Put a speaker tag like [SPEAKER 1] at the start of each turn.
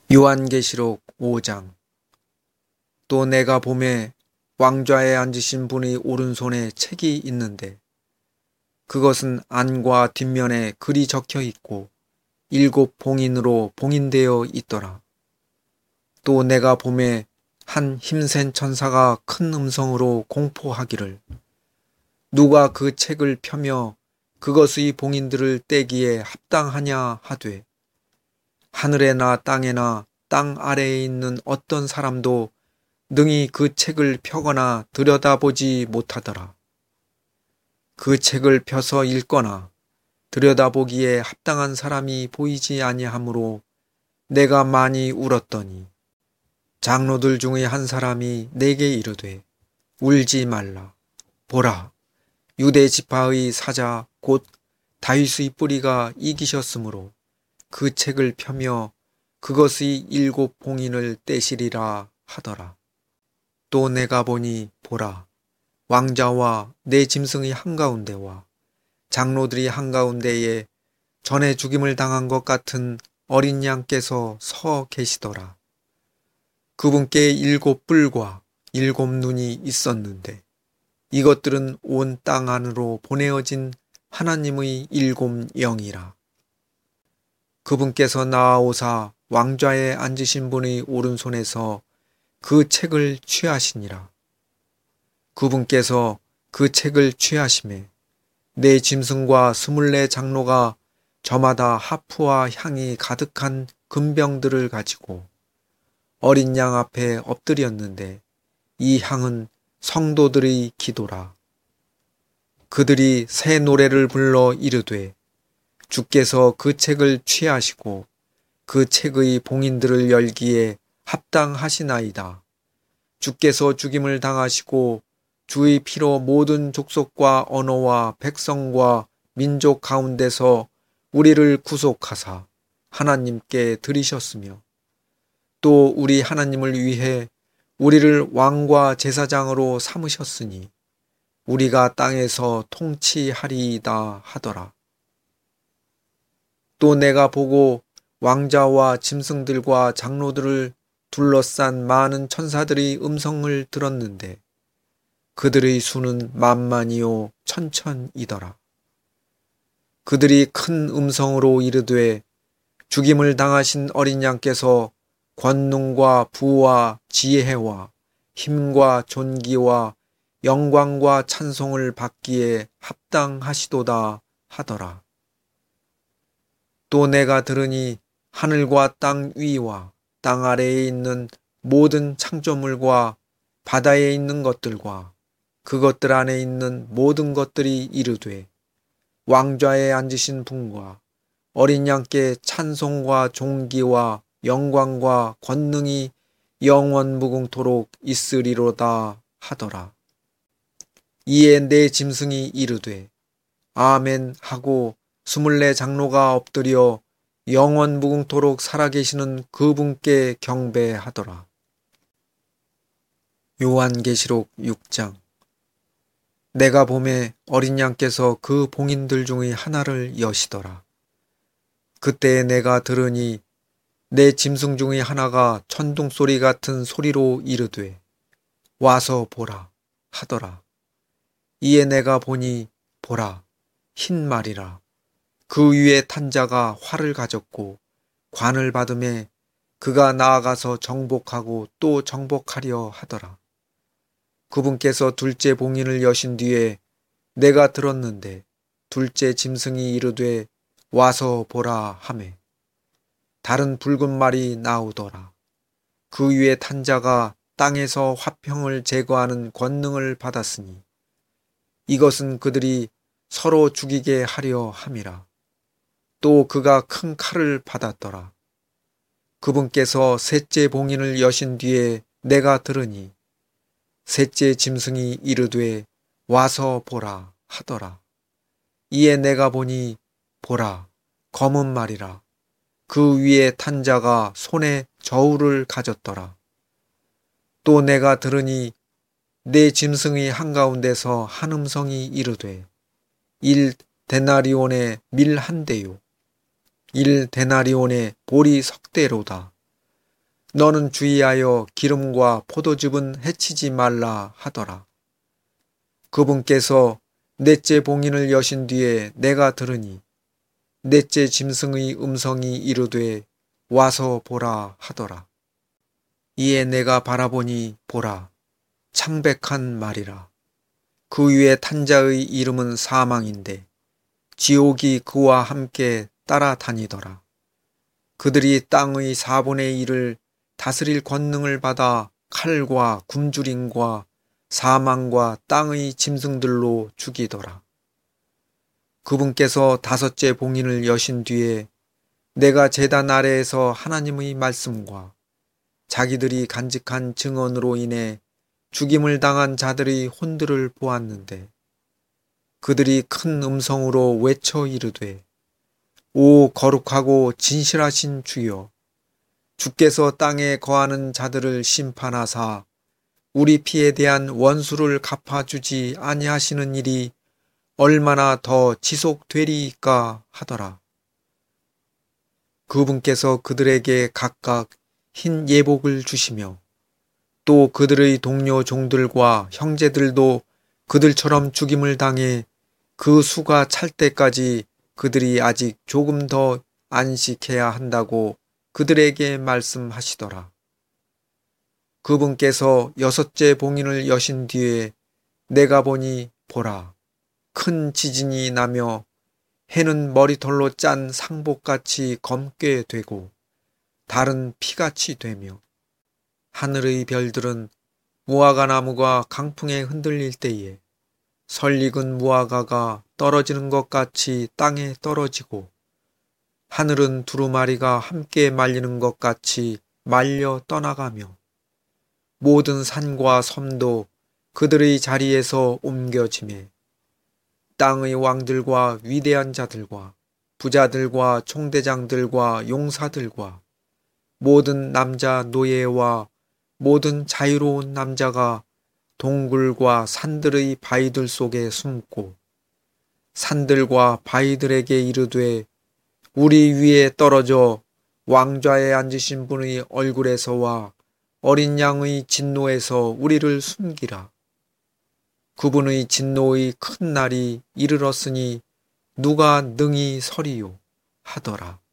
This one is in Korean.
[SPEAKER 1] 요한계시록 5장. 또 내가 보매 왕좌에 앉으신 분의 오른손에 책이 있는데 그것은 안과 뒷면에 글이 적혀 있고 7 봉인으로 봉인되어 있더라. 또 내가 보매 한 힘센 천사가 큰 음성으로 공포하기를 누가 그 책을 펴며 그것의 봉인들을 떼기에 합당하냐 하되 하늘에나 땅에나 땅 아래에 있는 어떤 사람도 능히 그 책을 펴거나 들여다보지 못하더라. 그 책을 펴서 읽거나 들여다보기에 합당한 사람이 보이지 아니하므로 내가 많이 울었더니 장로들 중의 한 사람이 내게 이르되 울지 말라. 보라, 유대 지파의 사자 곧 다윗의 뿌리가 이기셨으므로 그 책을 펴며 그것의 7 봉인을 떼시리라 하더라. 또 내가 보니 보라, 왕자와 내 짐승의 한가운데와 장로들이 한가운데에 전에 죽임을 당한 것 같은 어린 양께서 서 계시더라. 그분께 7 뿔과 7 눈이 있었는데 이것들은 온 땅 안으로 보내어진 하나님의 7 영이라. 그분께서 나아오사 왕좌에 앉으신 분의 오른손에서 그 책을 취하시니라. 그분께서 그 책을 취하심에 내 짐승과 24 장로가 저마다 하프와 향이 가득한 금병들을 가지고 어린 양 앞에 엎드렸는데 이 향은 성도들의 기도라. 그들이 새 노래를 불러 이르되 주께서 그 책을 취하시고 그 책의 봉인들을 열기에 합당하시나이다. 주께서 죽임을 당하시고 주의 피로 모든 족속과 언어와 백성과 민족 가운데서 우리를 구속하사 하나님께 드리셨으며 또 우리 하나님을 위해 우리를 왕과 제사장으로 삼으셨으니 우리가 땅에서 통치하리이다 하더라. 또 내가 보고 왕자와 짐승들과 장로들을 둘러싼 많은 천사들의 음성을 들었는데 그들의 수는 만만이요 천천이더라. 그들이 큰 음성으로 이르되 죽임을 당하신 어린 양께서 권능과 부와 지혜와 힘과 존귀와 영광과 찬송을 받기에 합당하시도다 하더라. 또 내가 들으니 하늘과 땅 위와 땅 아래에 있는 모든 창조물과 바다에 있는 것들과 그것들 안에 있는 모든 것들이 이르되 왕좌에 앉으신 분과 어린 양께 찬송과 존귀와 영광과 권능이 영원 무궁토록 있으리로다 하더라. 이에 내 짐승이 이르되 아멘 하고 24 장로가 엎드려 영원 무궁토록 살아계시는 그분께 경배하더라. 요한계시록 6장. 내가 보매 어린 양께서 그 봉인들 중의 하나를 여시더라. 그때 내가 들으니 내 짐승 중의 하나가 천둥소리 같은 소리로 이르되 와서 보라 하더라. 이에 내가 보니 보라 흰 말이라. 그 위에 탄 자가 활을 가졌고 관을 받음에 그가 나아가서 정복하고 또 정복하려 하더라. 그분께서 둘째 봉인을 여신 뒤에 내가 들었는데 둘째 짐승이 이르되 와서 보라 하매 다른 붉은 말이 나오더라. 그 위에 탄 자가 땅에서 화평을 제거하는 권능을 받았으니 이것은 그들이 서로 죽이게 하려 함이라. 또 그가 큰 칼을 받았더라. 그분께서 셋째 봉인을 여신 뒤에 내가 들으니 셋째 짐승이 이르되 와서 보라 하더라. 이에 내가 보니 보라 검은 말이라. 그 위에 탄 자가 손에 저울을 가졌더라. 또 내가 들으니 내 짐승의 한가운데서 한 음성이 이르되 1 데나리온의 밀 1대요 1 데나리온의 보리 10대로다. 너는 주의하여 기름과 포도즙은 해치지 말라 하더라. 그분께서 넷째 봉인을 여신 뒤에 내가 들으니 넷째 짐승의 음성이 이르되 와서 보라 하더라. 이에 내가 바라보니 보라 창백한 말이라. 그 위에 탄 자의 이름은 사망인데 지옥이 그와 함께 따라다니더라. 그들이 땅의 4분의 1을 다스릴 권능을 받아 칼과 굶주림과 사망과 땅의 짐승들로 죽이더라. 그분께서 다섯째 봉인을 여신 뒤에 내가 제단 아래에서 하나님의 말씀과 자기들이 간직한 증언으로 인해 죽임을 당한 자들의 혼들을 보았는데 그들이 큰 음성으로 외쳐 이르되 오 거룩하고 진실하신 주여, 주께서 땅에 거하는 자들을 심판하사 우리 피에 대한 원수를 갚아주지 아니하시는 일이 얼마나 더 지속되리이까 하더라. 그분께서 그들에게 각각 흰 예복을 주시며 또 그들의 동료 종들과 형제들도 그들처럼 죽임을 당해 그 수가 찰 때까지 그들이 아직 조금 더 안식해야 한다고 그들에게 말씀하시더라. 그분께서 여섯째 봉인을 여신 뒤에 내가 보니 보라 큰 지진이 나며 해는 머리털로 짠 상복같이 검게 되고 달은 피같이 되며 하늘의 별들은 무화과 나무가 강풍에 흔들릴 때에 설익은 무화과가 떨어지는 것 같이 땅에 떨어지고 하늘은 두루마리가 함께 말리는 것 같이 말려 떠나가며 모든 산과 섬도 그들의 자리에서 옮겨지매 땅의 왕들과 위대한 자들과 부자들과 총대장들과 용사들과 모든 남자 노예와 모든 자유로운 남자가 동굴과 산들의 바위들 속에 숨고 산들과 바위들에게 이르되 우리 위에 떨어져 왕좌에 앉으신 분의 얼굴에서와 어린 양의 진노에서 우리를 숨기라. 그분의 진노의 큰 날이 이르렀으니 누가 능히 서리요 하더라.